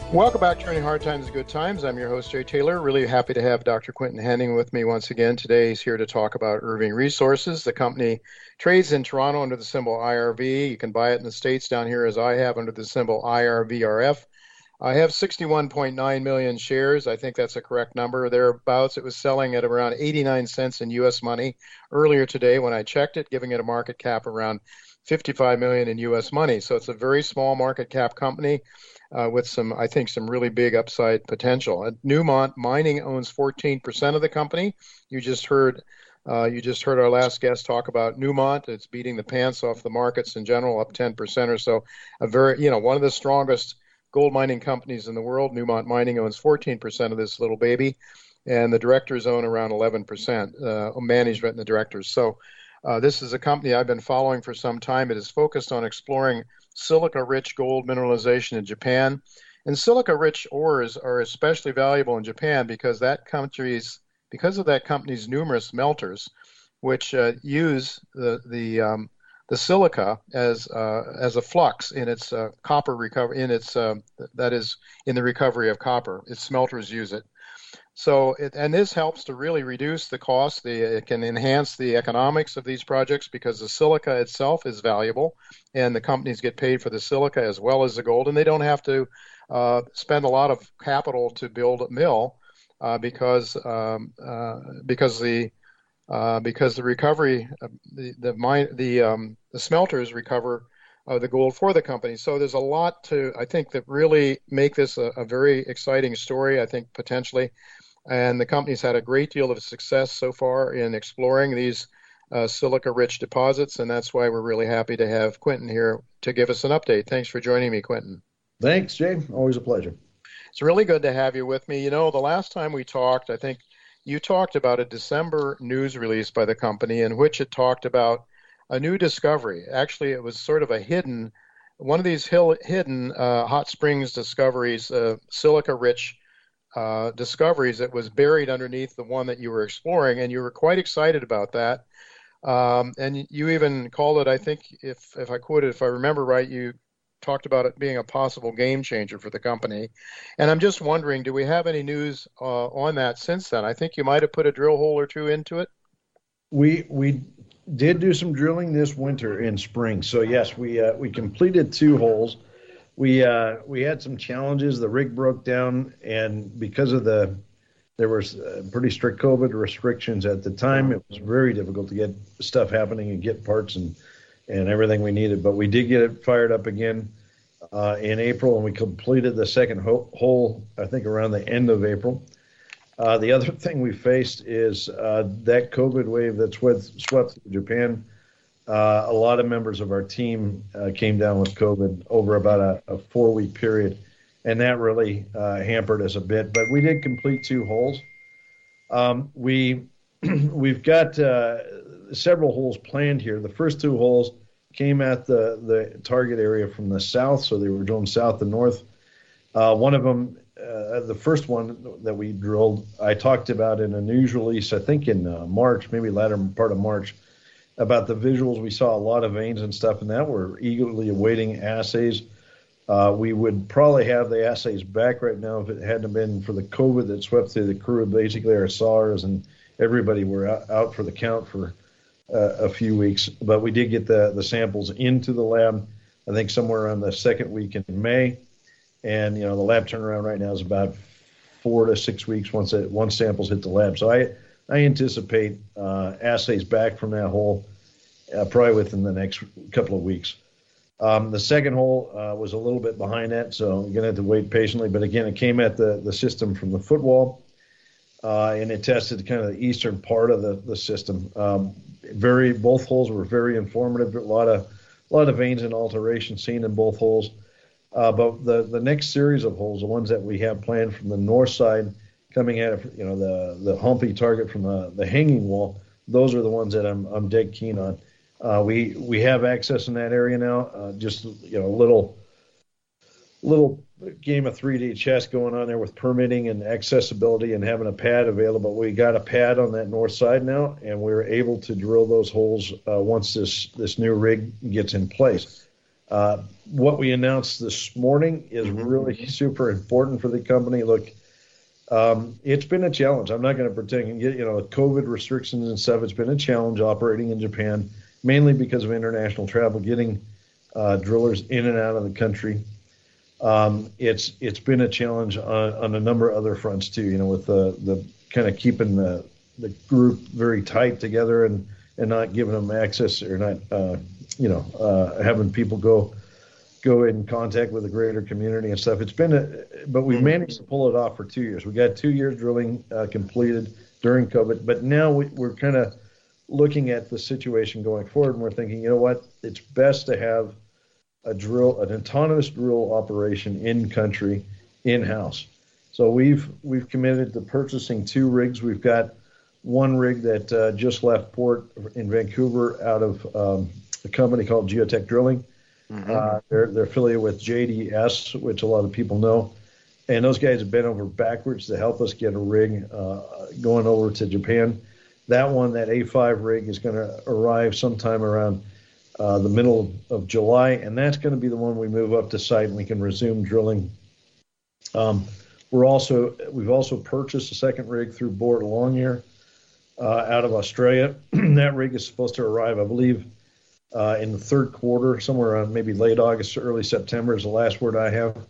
Welcome back to Turning Hard Times to Good Times. I'm your host, Jay Taylor. Really happy to have Dr. Quinton Henning with me once again. Today he's here to talk about Irving Resources. The company trades in Toronto under the symbol IRV. You can buy it in the States down here as I have under the symbol IRVRF. I have 61.9 million shares. I think that's a correct number. Thereabouts, it was selling at around 89 cents in U.S. money earlier today when I checked it, giving it a market cap around 55 million in U.S. money. So it's a very small market cap company. With some really big upside potential. Newmont Mining owns 14% of the company. You just heard our last guest talk about Newmont. It's beating the pants off the markets in general, up 10% or so. One of the strongest gold mining companies in the world. Newmont Mining owns 14% of this little baby, and the directors own around 11%. Management and the directors. So this is a company I've been following for some time. It is focused on exploring silica-rich gold mineralization in Japan. And silica-rich ores are especially valuable in Japan because of that company's numerous smelters, which use the silica as a flux in its copper recovery that is in the recovery of copper. Its smelters use it. So, this helps to really reduce the cost. It can enhance the economics of these projects because the silica itself is valuable, and the companies get paid for the silica as well as the gold, and they don't have to spend a lot of capital to build a mill because the recovery, the smelters recover the gold for the company. So there's a lot that really make this a very exciting story. I think potentially. And the company's had a great deal of success so far in exploring these silica-rich deposits, and that's why we're really happy to have Quinton here to give us an update. Thanks for joining me, Quinton. Thanks, Jay. Always a pleasure. It's really good to have you with me. The last time we talked, I think you talked about a December news release by the company in which it talked about a new discovery. Actually, it was sort of one of these hidden hot springs discoveries, silica-rich discoveries that was buried underneath the one that you were exploring, and you were quite excited about that. And you even called it, I think, if I remember right, you talked about it being a possible game changer for the company. And I'm just wondering, do we have any news on that since then? I think you might have put a drill hole or two into it. We did do some drilling this winter in spring. So yes, we completed 2 holes. We had some challenges. The rig broke down, and because of there were pretty strict COVID restrictions at the time, it was very difficult to get stuff happening and get parts and everything we needed. But we did get it fired up again in April, and we completed the second hole, I think, around the end of April. The other thing we faced is that COVID wave that swept through Japan. A lot of members of our team came down with COVID over about a 4-week period, and that really hampered us a bit. But we did complete 2 holes. We've got several holes planned here. The first 2 holes came at the target area from the south, so they were going south and north. One of them, the first one that we drilled, I talked about in a news release, I think in March, maybe latter part of March, about the visuals. We saw a lot of veins and stuff in that. We're eagerly awaiting assays. We would probably have the assays back right now if it hadn't been for the COVID that swept through the crew. Basically, our SARs and everybody were out for the count for a few weeks. But we did get the samples into the lab, I think somewhere around the second week in May. And, the lab turnaround right now is about 4 to 6 weeks once samples hit the lab. So I anticipate assays back from that hole probably within the next couple of weeks. The second hole was a little bit behind that, so you're going to have to wait patiently. But again, it came at the system from the footwall, and it tested kind of the eastern part of the system. Both holes were very informative. A lot of veins and alteration seen in both holes. But the next series of holes, the ones that we have planned from the north side, coming at it, the humpy target from the hanging wall, those are the ones that I'm dead keen on. We have access in that area now. Just a little game of 3D chess going on there with permitting and accessibility and having a pad available. We got a pad on that north side now, and we're able to drill those holes once this new rig gets in place. What we announced this morning is really super important for the company. Look, it's been a challenge. I'm not going to pretend, COVID restrictions and stuff. It's been a challenge operating in Japan, mainly because of international travel, getting drillers in and out of the country. It's been a challenge on a number of other fronts too. With the kind of keeping the group very tight together and not giving them access or not having people go in contact with the greater community and stuff. But we managed to pull it off for 2 years. We got 2 years drilling completed during COVID, but now we're kind of looking at the situation going forward, and we're thinking, you know what, it's best to have an autonomous drill operation in country, in-house. So we've committed to purchasing 2 rigs. We've got 1 rig that just left port in Vancouver out of a company called Geotech Drilling. They're affiliated with JDS, which a lot of people know. And those guys have bent over backwards to help us get a rig going over to Japan. That A5 rig, is going to arrive sometime around the middle of July, and that's going to be the one we move up to site and we can resume drilling. We've also purchased a second rig through Boart Longyear out of Australia. That rig is supposed to arrive, I believe, in the third quarter, somewhere around maybe late August or early September is the last word I have.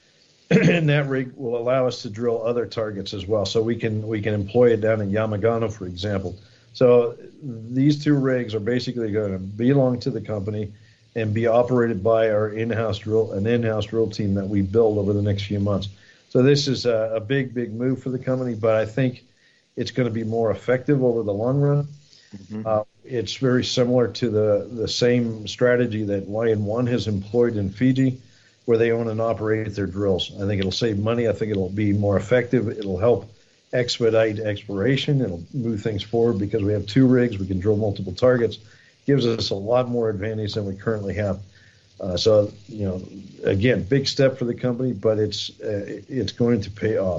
And that rig will allow us to drill other targets as well. So we can employ it down in Yamagata, for example. So these 2 rigs are basically going to belong to the company and be operated by our in-house drill team that we build over the next few months. So this is a big move for the company, but I think it's going to be more effective over the long run. It's very similar to the same strategy that Lion One has employed in Fiji, where they own and operate their drills. I think it'll save money. I think it'll be more effective. It'll help expedite exploration. It'll move things forward because we have 2 rigs. We can drill multiple targets. Gives us a lot more advantage than we currently have. So, again, big step for the company, but it's going to pay off.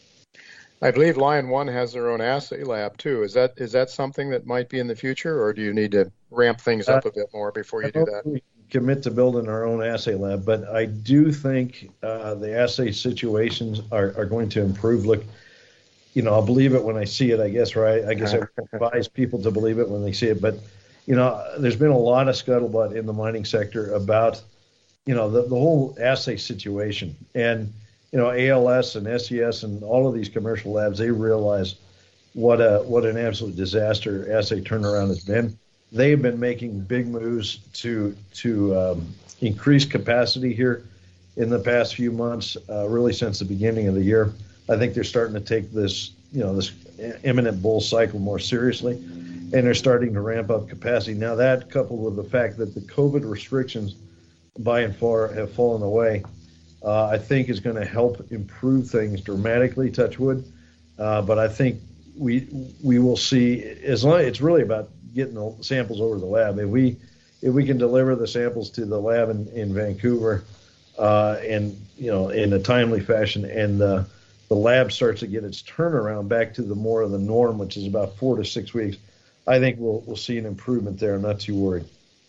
I believe Lion One has their own assay lab too. Is that something that might be in the future, or do you need to ramp things up a bit more before you do that? We commit to building our own assay lab, but I do think the assay situations are going to improve. Look, I'll believe it when I see it, I guess, right? I guess I advise people to believe it when they see it. But, there's been a lot of scuttlebutt in the mining sector about, the whole assay situation. And, ALS and SES and all of these commercial labs, they realize what an absolute disaster assay turnaround has been. They've been making big moves to increase capacity here in the past few months, really since the beginning of the year. I think they're starting to take this imminent bull cycle more seriously, and they're starting to ramp up capacity. Now that, coupled with the fact that the COVID restrictions by and far have fallen away, I think is going to help improve things dramatically, touch wood. But I think we will see, it's really about getting the samples over to the lab. If we can deliver the samples to the lab in Vancouver, and in a timely fashion, and the lab starts to get its turnaround back to the more of the norm, which is about 4 to 6 weeks, I think we'll see an improvement there. I'm not too worried.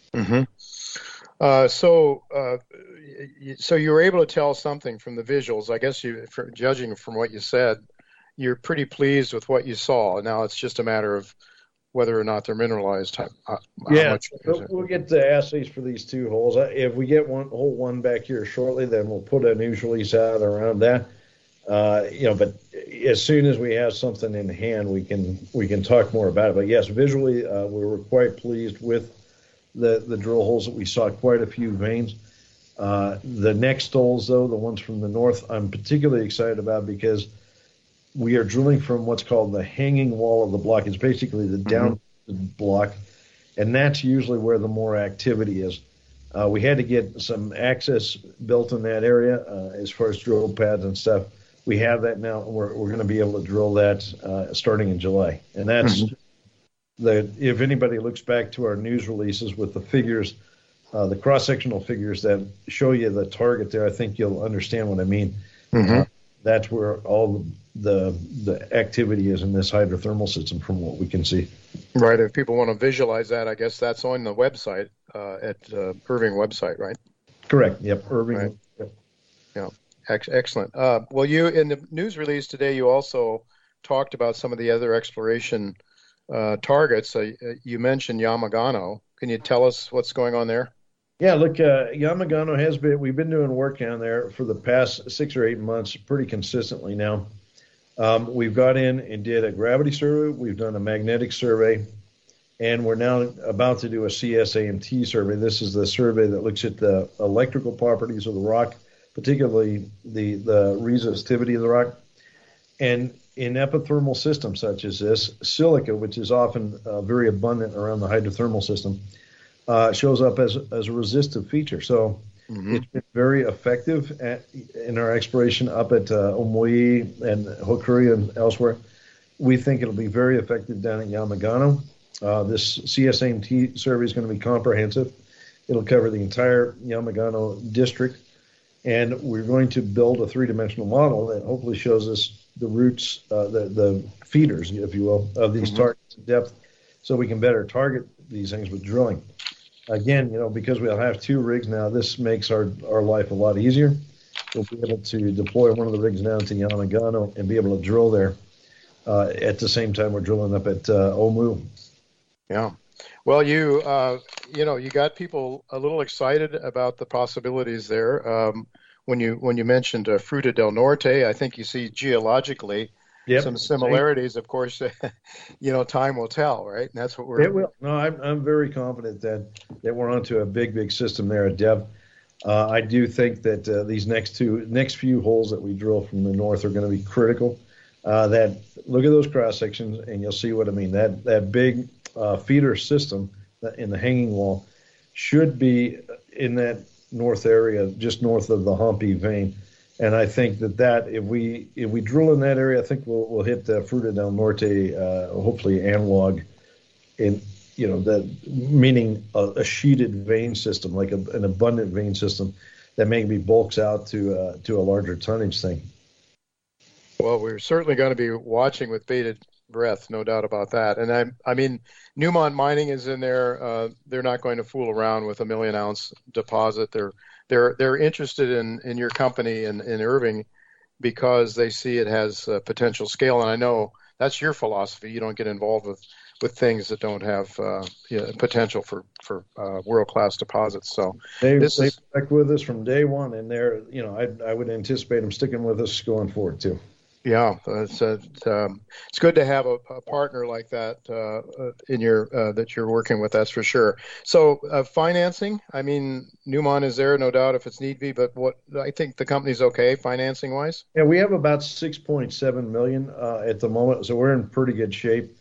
So you were able to tell something from the visuals. I guess judging from what you said, you're pretty pleased with what you saw. Now it's just a matter of whether or not they're mineralized. We'll get the assays for these 2 holes. If we get hole 1 back here shortly, then we'll put a news release out around that. But as soon as we have something in hand, we can talk more about it. But yes, visually, we were quite pleased with the drill holes that we saw. Quite a few veins. The next holes, though, the ones from the north, I'm particularly excited about because we are drilling from what's called the hanging wall of the block. It's basically the down block, and that's usually where the more activity is. We had to get some access built in that area as far as drill pads and stuff. We have that now, and we're going to be able to drill that starting in July. And that's if anybody looks back to our news releases with the figures, the cross-sectional figures that show you the target there, I think you'll understand what I mean. That's where all the activity is in this hydrothermal system from what we can see. Right. If people want to visualize that, I guess that's on the website, at Irving website, right? Correct. Yep. Right. Irving. Yep. Yeah. Excellent. Well, you in the news release today, you also talked about some of the other exploration targets. You mentioned Yamagano. Can you tell us what's going on there? Yeah, look, Yamagano has been, we've been doing work down there for the past 6 or 8 months pretty consistently now. We've got in and did a gravity survey, we've done a magnetic survey, and we're now about to do a CSAMT survey. This is the survey that looks at the electrical properties of the rock, particularly the resistivity of the rock. And in epithermal systems such as this, silica, which is often very abundant around the hydrothermal system, shows up as a resistive feature. So it's been very effective in our exploration up at Omoi and Hokuri and elsewhere. We think it'll be very effective down at Yamagano. This CSAMT survey is going to be comprehensive. It'll cover the entire Yamagano district, and we're going to build a three-dimensional model that hopefully shows us the roots, the feeders, if you will, of these targets at depth, so we can better target these things with drilling. Again, because we'll have 2 rigs now, this makes our life a lot easier. We'll be able to deploy one of the rigs down to Yamagano and be able to drill there at the same time we're drilling up at Omu. Yeah. Well, you got people a little excited about the possibilities there. When you mentioned Fruta del Norte, I think you see geologically some similarities. Of course, time will tell, right? And that's what we're. It will. No, I'm very confident that we're onto a big system there at Dev. I do think that these next few holes that we drill from the north are going to be critical. That look at those cross sections, and you'll see what I mean. That big feeder system in the hanging wall should be in that north area, just north of the Humpy vein. And I think that if we drill in that area, I think we'll hit the Fruta del Norte, hopefully analog, in that meaning a sheeted vein system, like an abundant vein system that maybe bulks out to a larger tonnage thing. Well, we're certainly going to be watching with bated breath, no doubt about that. And I mean, Newmont Mining is in there. They're not going to fool around with a 1 million ounce deposit. They're interested in your company in Irving because they see it has potential scale. And I know that's your philosophy. You don't get involved with things that don't have potential for world-class deposits. So they've stuck with us from day one, and I would anticipate them sticking with us going forward too. Yeah, it's good to have a partner like that in that you're working with. That's for sure. So financing, I mean, Newmont is there, no doubt, if it's need be. But what I think the company's okay financing wise. Yeah, we have about 6.7 million at the moment, so we're in pretty good shape.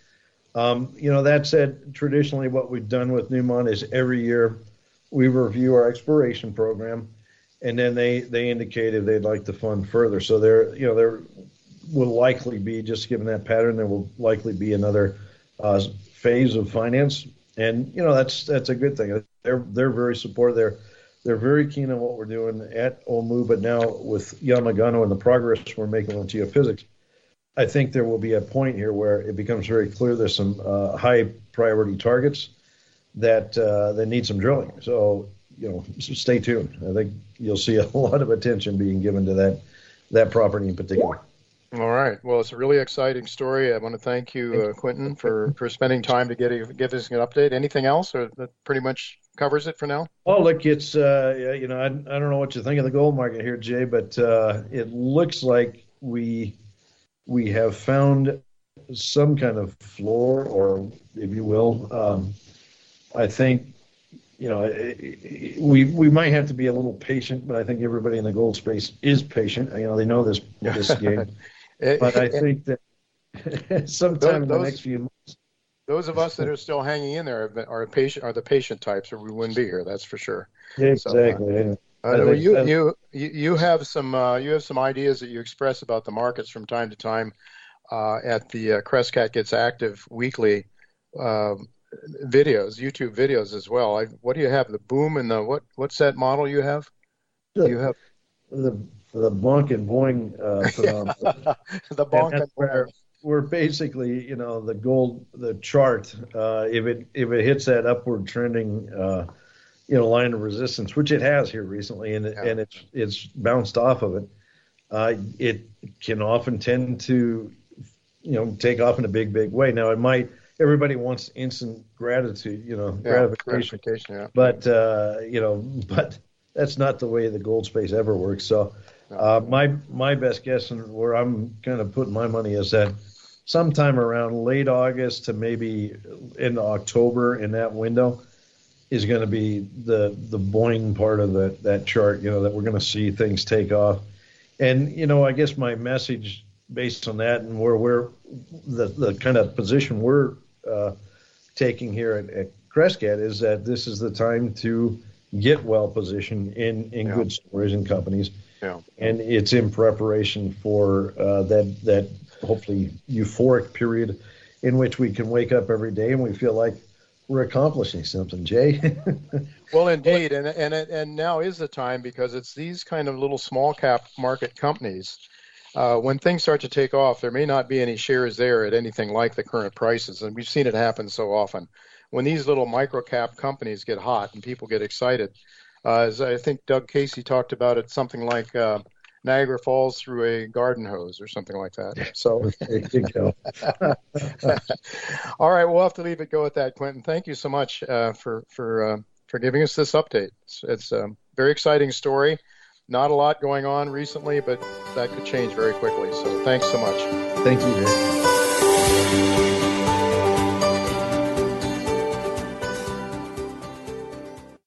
That said, traditionally, what we've done with Newmont is every year we review our exploration program, and then they indicated they'd like to fund further. So they're will likely be, just given that pattern, there will likely be another phase of finance, and that's a good thing. They're very supportive. They're very keen on what we're doing at Omu, but now with Yamagano and the progress we're making on geophysics, I think there will be a point here where it becomes very clear there's some high priority targets that need some drilling. So stay tuned. I think you'll see a lot of attention being given to that property in particular. All right. Well, it's a really exciting story. I want to thank you, Quentin, for spending time to give us an update. Anything else, or that pretty much covers it for now? Oh, look, it's I don't know what you think of the gold market here, Jay, but it looks like we have found some kind of floor, or if you will, I think we might have to be a little patient, but I think everybody in the gold space is patient. They know this game. But I think that sometime in the next few months, those of us that are still hanging in there are the patient types, or we wouldn't be here. That's for sure. Yeah, exactly. You have some ideas that you express about the markets from time to time at the Crescat Gets Active weekly videos, YouTube videos as well. What do you have? The boom and the what's that model you have? You have the bonk and boing phenomenon. The bonk and boing. We're basically, the gold, the chart. If it hits that upward trending line of resistance, which it has here recently, and it's bounced off of it. It can often tend to, take off in a big way. Now everybody wants instant gratitude, gratification. Yeah. But but that's not the way the gold space ever works. So my best guess and where I'm kind of putting my money is that sometime around late August to maybe in October, in that window, is going to be the boing part of that chart, that we're going to see things take off. And, I guess my message based on that and where we're the kind of position we're taking here at Crescat is that this is the time to get well positioned in good stories and companies. Yeah. And it's in preparation for that hopefully euphoric period in which we can wake up every day and we feel like we're accomplishing something, Jay. Well, indeed, and now is the time, because it's these kind of little small cap market companies. When things start to take off, there may not be any shares there at anything like the current prices, and we've seen it happen so often. When these little micro cap companies get hot and people get excited, as I think Doug Casey talked about it, something like Niagara Falls through a garden hose or something like that. So, there you go. All right, we'll have to leave it go at that, Quentin. Thank you so much for giving us this update. It's a very exciting story. Not a lot going on recently, but that could change very quickly. So thanks so much. Thank you, Jay.